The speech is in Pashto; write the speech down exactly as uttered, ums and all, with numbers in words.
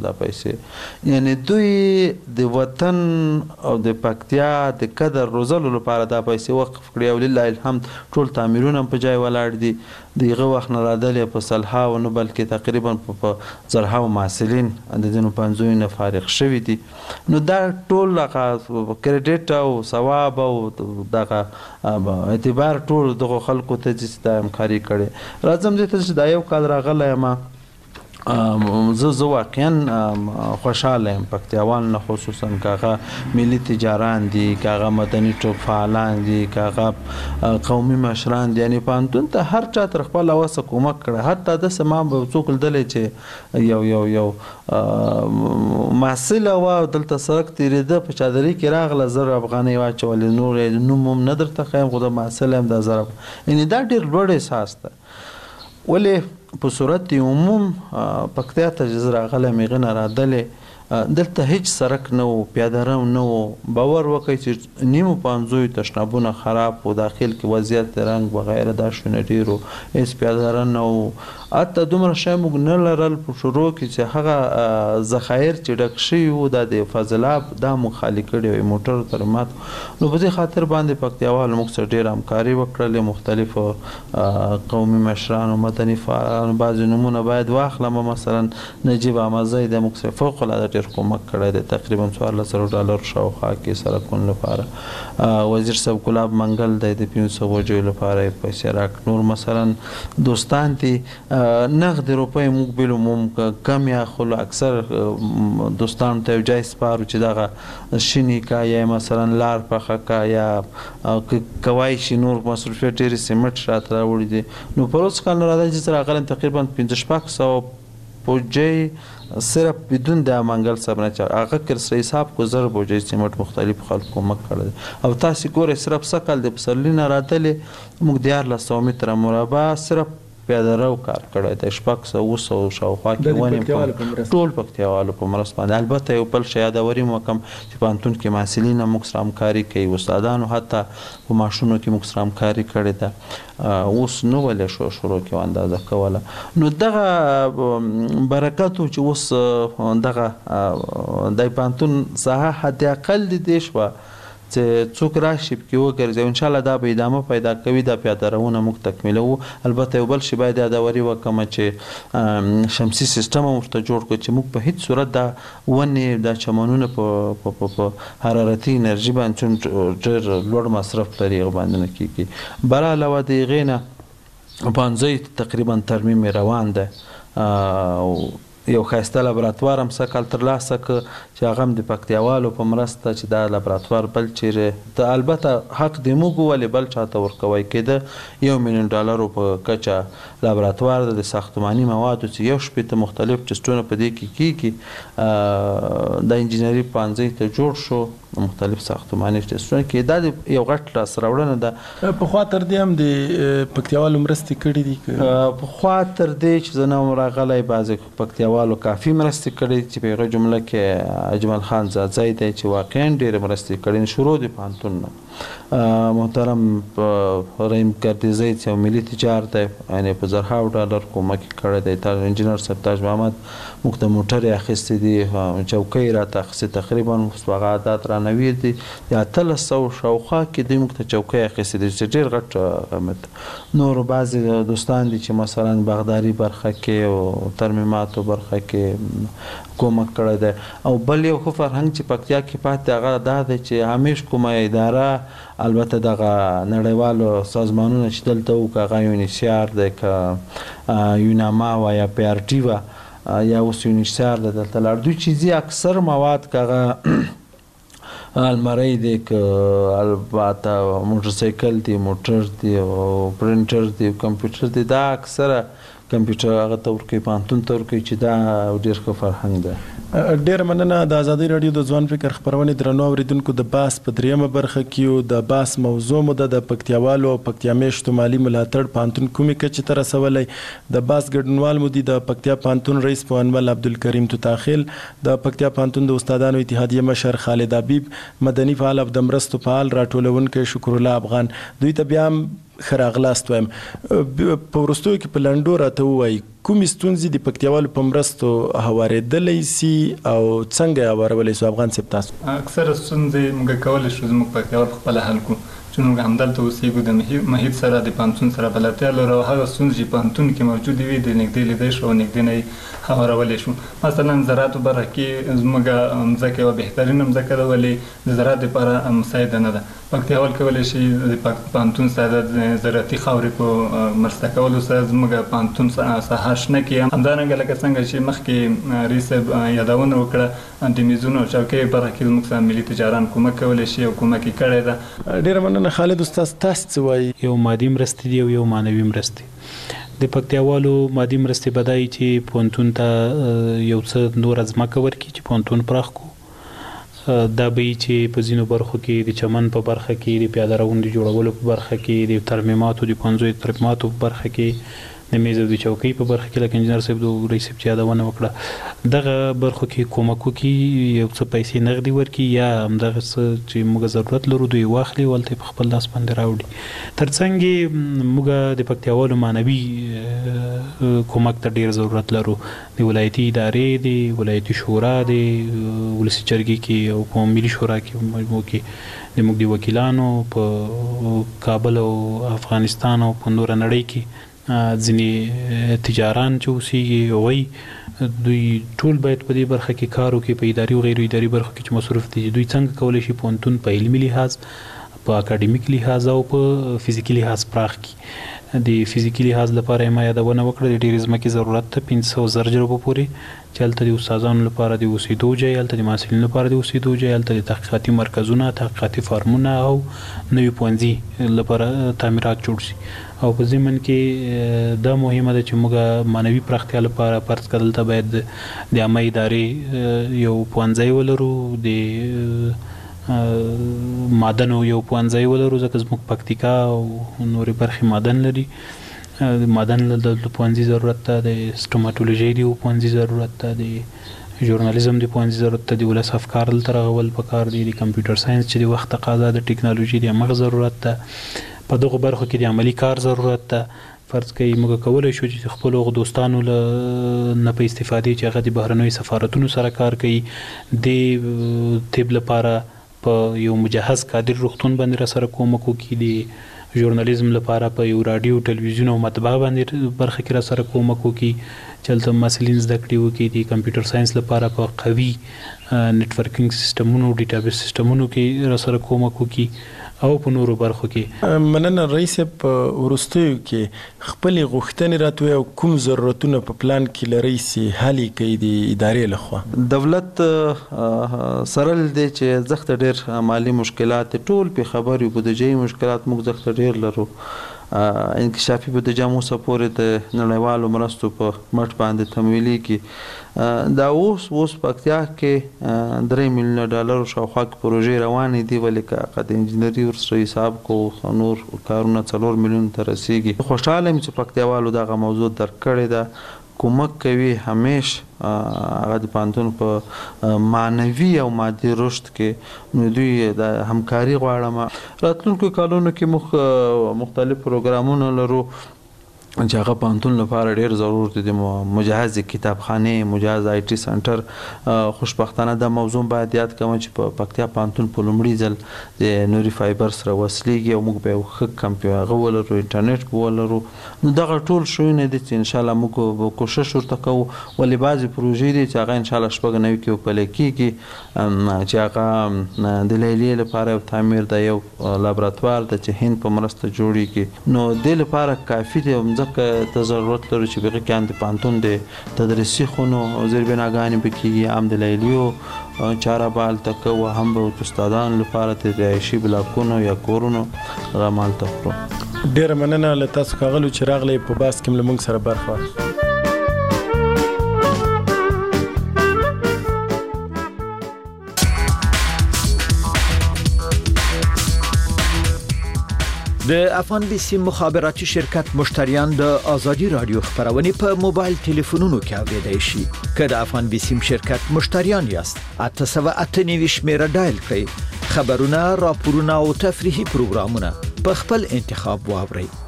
خو دا پیسې یعنې دوی د وطن او د پکتیا د قدر روزلو لپاره دا پیسې وقف کړي او لله الحمد ټول تعمیرونه هم په ځای ولاړ دي د هغه وخت نه رادلې په سلهاو نه بلکې تقریبا په زرهاو محصلین د ځینو پوهنځیو نه فارغ شوي دي نو دا ټول هغه کریډټ او ثواب او دغه اعتبار ټول دغو خلکو ته چې دا همکاري کړې راځم دې ته چې دا یو کال راغلی یم زه زه واقعا خوشحاله یم پکتیاوال نه خصوصا که هغه ملي تجاران دي که هغه مدني ټوپ فعالان دي که هغه قومي مشران دي یعنې پوهنتون ته هر چا تر خپل وسه کومک کړی حتی داسې ما به څوک لیدلی چې یو یو یو محصله وه دلته سړک تېرېده په چادري کې راغله زر افغانۍ واچولې نور یې نوم هم نه درته ښیم خو د محصله یم دا زر یعنې دا ډېر لوړ احساس ده ولې په صورت عموم پکتیا ته چې زه راغلی یم هغې نه رادلې دلته هیڅ سړک نه و پیاده رو نه و باور وکړئ چې نیمو پوهنځیو تشنابونه خراب و داخل کې وضعیت رنګ وغیره دا شونه ډېر و هېڅ پیاده رو نه و حتی دومره شی موږ نه لرل په شروع کې چې هغه ذخایر چې ډک شوي وو دا د فاضلاب دا موږ خالي کړي وو موټر تر مات نو په دې خاطر باندې پکتیاوالو موږ سره ډېره همکاري وکړلې مختلفو قومي مشرانو مدني فعالانو بعضې نومونه باید واخلم مثلا نجیب احمدزی د موږ سره فوق العاده ډېر کومک کړی دی تقریبا څوارلس زره ډالر شاوخوا کې سړکونو لپاره وزیر صاحب ګلاب منګل دی د پنځو بجو لپاره یې پیسې راکړ نور مثلا دوستان دي نقد روپۍ موږ بیلو کم یا خلو اکثر دوستانو ته یو ځای سپارو چې دغه شیني کا یا مثلا لار پخه کا یا کوای شي نور مصروفیت ډېرې سیمټ راته راوړي دي نو په روز کال نه راځي چې زه راغلی تقریبا پنځه شپږ سوه بوجۍ صرف بدون د منګل صاحب نه چار هغه کې سره حساب کو زر بوجۍ سیمټ مختلف خلکو کومک کړی او تاسې ګورئ صرف سږ کال د پسرلي نه راتلې موږ دیارلس سوه متره مربع صرف پیاده رو کار کړی دی شپږ سوه اوه سوه شاوخوا کې ونې ټول پکتیاوالو په مرسته باندې البته یو بل شی یادوري مو وکړم چې پوهنتون کې محصلین هم موږ سره همکاري کوي استادانو حتی په معاشونو کې موږ سره همکاري کړې ده اوس نو ولې شو شروع کې اندازه کوله نو دغه برکت و چې اوس دغه د پوهنتون ساحه حد اقل دې شوه چې څوک راشي پکې وګرځي انشاءالله دا به ادامه پیدا کوي دا پیاده روونه موږ تکمیلوو البته یو بل شی باید یادوري وکړم چې شمسي سیستم هم ورته جوړ کړو چې موږ په هیڅ صورت دا ونې دا چمنونه په حرارتي انرژي باندې ډېر لوړ مصرف لري هغه باندې نه کېږي بل علاوه د هغې نه پوهنځی تقریبا ترمیم روان ده یو ښایسته لابراتوار هم سږ کال ترلاسه کړه چې هغه هم د پکتیاوالو په مرسته چې دا لابراتوار بل چیرې د البته حق د موږ ولې بل چاته ورکوی کېده یو میلیون ډالرو په کچه لابراتوار د ساختماني موادو چې یو شپېته مختلف ټسټونه په دې کې کېږي د انجینري پوهنځي ته جوړ شو مختلف ساختماني ټسټونه کې دا د یو غټ لاسته راوړنه ده پخوا تر دې هم د پکتیاوالو مرستې کړي دي پخوا تر دې چې زه نه وم راغلی بعضې پکتیاوالو کافي مرستې کړي چې په هغه جمله کې اجمل خان زادزی دی چې واقعا ډېرې مرستې کړي شروع د پوهنتون نه محترم رحیم ګردیزی چې یو ملي تجار دی یعنې په زرهاو ډالر کومک یې کړی دی تا انجینر صاحب تاج محمد موږ ته موټرې اخیستې دي چوکۍ راته اخیستې تقریبا هغه عادات رانویر دي د اتلس سوو شاوخوا کې دوی موږ ته چوکۍ اخیستې دي چې ډېر غټ قیمت نورو بعضې دوستان دي چې مثلا باغداري برخه کې او ترمیماتو برخه کې کومک کړی دی او بل یو ښه فرهنګ چې پکتیا کې پاتې هغه دا دی چې همیش کومه اداره البته دغه نړیوالو سازمانونه چې دلته وو که هغه یونیسیار دی که یوناما و یا پی آر ټي وه یا اوس یونیسیار دی دلته لاړ دوی چې ځي اکثر مواد که هغه المری دی که البته موټرسایکل دی موټر دی او پرنټر دی کمپیوټر دی دا اکثره کمپیوټر هغه ته ورکوي پوهنتون ته ورکوي چې دا ډېر ښه فرهنګ ده ډېره مننه د ازادۍ راډیو د ځوان فکر خپرونې درنو اورېدونکو د باس په درېیمه برخه کې د باس موضوع مو ده د پکتیاوالو او پکتیا میشتو مالي ملاتړ پوهنتون کومې کچې ته رسولی د باس ګډونوال مو دي د پکتیا پوهنتون رئیس پوهنمل عبدالکریم توتاخیل د پکتیا پوهنتون د استادانو اتحادیې مشر خالد حبیب مدني فعال او د مرستو فعال راټولونکی شکر الله افغان دوی ته بیا هم ښه راغلاست وایم. په وروستیو کې په لنډو راته ووایي کومې ستونزې د پکتیاوالو په مرستو هوارېدلی سي او څنګه یې هوارولی سو افغان صاحب تاسو؟ اکثره ستونزې موږ کولی شو زموږ پکتیاوال پخپله حل کړو چې موږ همدلته اوسېږو د محیط سره د پوهنتون سره بلدتیا لرو او هغه ستونزې چې پوهنتون کې موجودې وي د نږدې لیدی شو او نږدې نه یې هوارولی شو. مثلا زراعتو برخه کې زموږ مځکه یوه بهترینه مځکه ده ولې د زراعت دپاره مساعده نه ده. پکتیاوال کولی شي د پوهنتون سره د زراعتي خاورې په مرسته کولو سره زموږ پوهنتون ساحه شنه کړي. همدارنګه لکه څنګه چې مخکې رئیس صاحب یادونه وکړه د میزونو او چوکیو برخه کې زموږ سره ملي تجاران کومک کولی شي او کومک یې کړی ده. ډېره مننه خالد استاد، تاسو څه وایي؟ یو مادي مرستې دي او یو معنوي مرستې. د پکتیاوالو مادي مرستې به دا وي چې پوهنتون ته یو څه نوره ځمکه ورکړي چې پوهنتون پراخ کړو. دا به وي چې په ځینو برخو کې د چمن په برخه کې د پیاده روونو د جوړولو په برخه کې د ترمیماتو د پوهنځیو د ترمیماتو په برخه کې د میز او د چوکۍ په برخه کې لکه انجینر صاحب د رئیس صاحب چې یادونه وکړه دغه برخو کې کومک وکړي، یو څه پیسې نغدي ورکړي یا همدغه څه چې موږ ضرورت لرو دوی واخلي او هلته په خپل لاس باندې راوړي. تر څنګ یې موږ د پکتیاوالو معنوي کومک ته ډېر ضرورت لرو. د ولایتي ادارې د ولایتي شورا د ولسي جرګې کې او په ملي شورا کې مجموع کې د موږ د وکیلانو په کابل او افغانستان او په نوره نړۍ کې ځینې تجاران چې اوسېږي هغوی دوی ټول باید په دې برخه کې کار وکړي، په اداري او غیر اداري برخو کې چې مصروف دي. دوی څنګه کولی شي پوهنتون په علمي لحاظ، په اکاډمیک لحاظ او په فزیکي لحاظ پراخ کړي. د فزیکي لحاظ لپاره یې ما یادونه وکړه د ډېرې ځمکې ضرورت ده، پنځه سوه زر جربو پورې، چې هلته د استادانو لپاره د اوسېدو ځای، هلته د محصلینو لپاره د اوسېدو ځای، هلته د تحقیقاتي مرکزونه، تحقیقاتي فارمونه او نوي پوهنځي لپاره تعمیرات جوړ شي. او په ضمن کې دا مهمه ده چې موږ معنوي پراختیا لپاره فرض کړه دلته باید د عامه ادارې یو پوهنځی ولرو، د معدنو یو پوهنځی ولرو ځکه زموږ پکتیکا او نورې برخې معدن لري. د معدن د پوهنځي ضرورت ده، د سټوماټولوژي د پوهنځي ضرورت ده، د ژورنالیزم د پوهنځي ضرورت ده، د ولس افکار دلته رغول پکار دي، د کمپیوټر ساینس چې د وخت تقاضا د ټکنالوژي د همغه ضرورت ده. په دغو برخو کې د عملي کار ضرورت ده. فرض کوي موږ کولی شو چې خپلو هغو دوستانو له نه په استفادې چې هغه د بهرنیو سفارتونو سره کار کوي د طب لپاره په یو مجهز کادر روغتون باندې را سره کومک وکړي، د ژورنالیزم لپاره په یو راډیو ټلویزیون او مطبعه باندې برخه کې را سره کومک وکړي چې هلته محصلین زده کړې وکړي، د کمپیوټر ساینس لپاره په قوي نیټورکینګ سیسټمونو ډیټابیس سیسټمونو کې را سره کومک وکړي او په نورو برخو کې. مننه رئیس صاحب، په وروستیو کې خپلې غوښتنې راته وایي او کوم ضرورتونه په پلان کې لرئ چې حل یې کوي د ادارې لخوا؟ دولت سره دی چې زخته ډېر مالي مشکلات ټول پې خبر یو، بودجې مشکلات موږ زخته ډېر لرو. انکشافي بودجه مو څه پورې د نړیوالو مرستو په مټ باندې تمویلي کړي. دا اوس اوس پکتیا کې درې میلیونه ډالرو شاوخوا کې پروژې روانې دي، ولې که د انجینري ورسره حساب کو نور کارونه څلور میلیون ته رسیږي. خوشحاله یم چې پکتیاوالو دغه موضوع درک کړې ده، کومک کوي همیش هغه د پوهنتون په معنوي او مادي رشد کې. نو دوی د همکاري غواړم. راتلونکو کالونو کې مخ مختلف پروګرامونه لرو چې هغه پوهنتون لپاره ډېر ضرورت دي، مجهز کتابخانې، مجهز آی ټي سنټر. خوشبختانه دا موضوع باید یاد کوم چې په پکتیا پوهنتون په لومړي ځل د نوري فایبر سره وصلېږي او موږ به یو ښه کمپیوټر هغه ولرو، انټرنیټ به ولرو. نو دغه ټول شیونه دي چې انشاءالله موږ به کوشش ورته کوو. ولې بعضې پروژې دي چې هغه انشاءالله شپږ نوي کې پلی کېږي، چې هغه د لیلیې لپاره یو تعمیر ده، یو لابراتوار ده چې هند په مرسته جوړېږي. نو دې لپاره کافي دی ځکه ته ضرورت لرو چې بغې کې هم د پوهنتون د تدریسي خونو او زیربناګانې به کېږي، هم د لیلیو چاره به هلته کوو، هم به استادانو لپاره د رهایشي بلاکونو یا کورونو هغه هم هلته کړو. ډېره مننه له تاسو ښاغلو چې راغلی په بحث کې له موږ سره برخه واخیسته. د افغان بي سي مخابراتي شرکت مشتریان د ازادي رادیو خبرونه په موبایل ټلیفونونو کې اوریدای شي. که د افغان بي سي شرکت مشتریان یاست، اته سوه اته نوي شمیره ډایل کړئ. خبرونه، راپورونه او تفریحي پروګرامونه په خپل انتخاب واورئ.